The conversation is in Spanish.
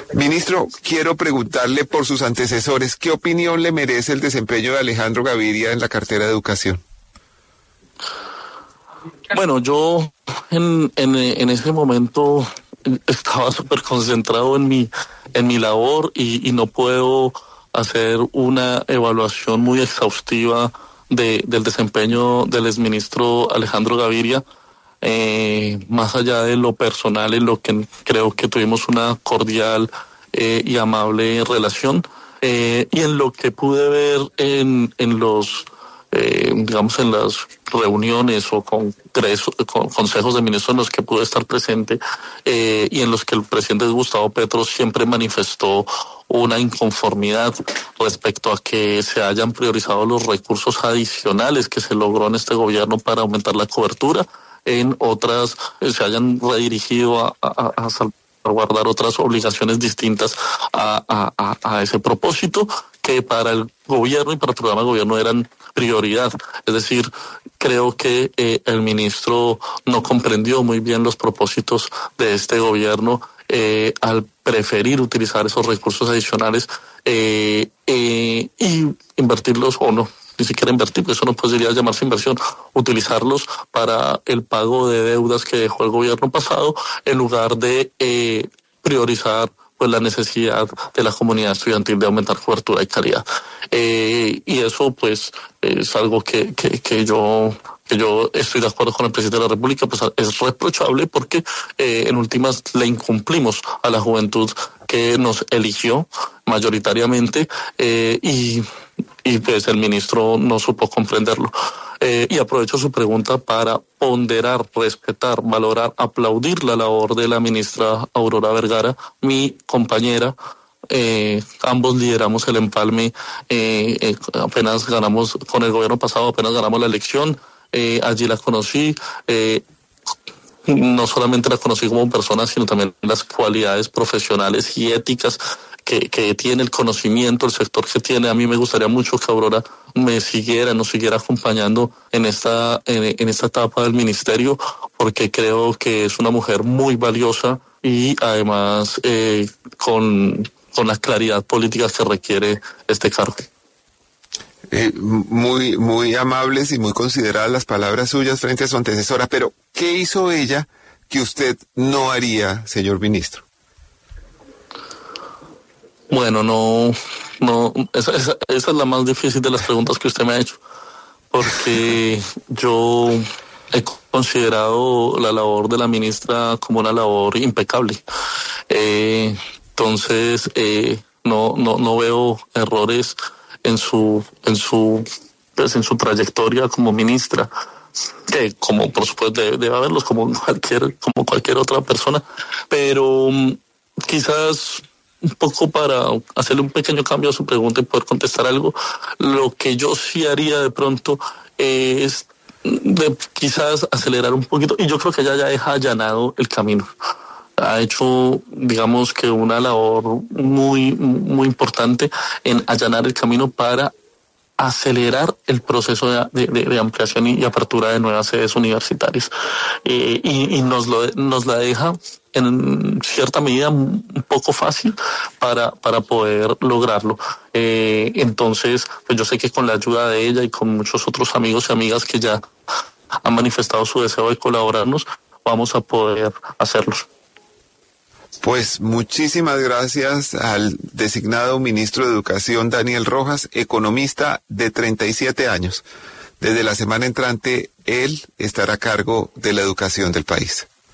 Ministro, quiero preguntarle por sus antecesores, ¿qué opinión le merece el desempeño de Alejandro Gaviria en la cartera de Educación? Bueno, yo en ese momento estaba súper concentrado en mi labor y no puedo hacer una evaluación muy exhaustiva del desempeño del exministro Alejandro Gaviria, más allá de lo personal, en lo que creo que tuvimos una cordial y amable relación, y en lo que pude ver en los digamos, en las reuniones o consejos de ministros en los que pude estar presente, y en los que el presidente Gustavo Petro siempre manifestó una inconformidad respecto a que se hayan priorizado los recursos adicionales que se logró en este gobierno para aumentar la cobertura, en otras se hayan redirigido a salvaguardar otras obligaciones distintas a ese propósito, que para el gobierno y para el programa de gobierno eran prioridad. Es decir, creo que el ministro no comprendió muy bien los propósitos de este gobierno al preferir utilizar esos recursos adicionales y invertirlos, o no, ni siquiera invertir, porque eso no podría llamarse inversión, utilizarlos para el pago de deudas que dejó el gobierno pasado, en lugar de priorizar pues la necesidad de la comunidad estudiantil de aumentar cobertura y calidad. Y eso pues es algo que yo estoy de acuerdo con el presidente de la República, pues es reprochable porque en últimas le incumplimos a la juventud que nos eligió mayoritariamente, y pues el ministro no supo comprenderlo. Y aprovecho su pregunta para ponderar, respetar, valorar, aplaudir la labor de la ministra Aurora Vergara, mi compañera. Ambos lideramos el empalme, apenas ganamos con el gobierno pasado, apenas ganamos la elección, allí la conocí, no solamente la conocí como persona, sino también las cualidades profesionales y éticas que tiene, el conocimiento, el sector que tiene. A mí me gustaría mucho que Aurora nos siguiera acompañando en esta etapa del ministerio, porque creo que es una mujer muy valiosa y además con la claridad política que requiere este cargo. Muy, muy amables y muy consideradas las palabras suyas frente a su antecesora, pero ¿qué hizo ella que usted no haría, señor ministro? Bueno, esa es la más difícil de las preguntas que usted me ha hecho, porque yo he considerado la labor de la ministra como una labor impecable. Entonces, no veo errores en su trayectoria como ministra, que como por supuesto debe haberlos como cualquier otra persona, pero quizás un poco para hacerle un pequeño cambio a su pregunta y poder contestar algo, lo que yo sí haría de pronto es quizás acelerar un poquito, y yo creo que ella ya deja allanado el camino. Ha hecho, digamos que una labor muy, muy importante en allanar el camino para acelerar el proceso de ampliación y apertura de nuevas sedes universitarias. Y nos la deja en cierta medida un poco fácil para poder lograrlo. Entonces, pues yo sé que con la ayuda de ella y con muchos otros amigos y amigas que ya han manifestado su deseo de colaborarnos, vamos a poder hacerlo. Pues muchísimas gracias al designado ministro de Educación, Daniel Rojas, economista de 37 años. Desde la semana entrante, él estará a cargo de la educación del país.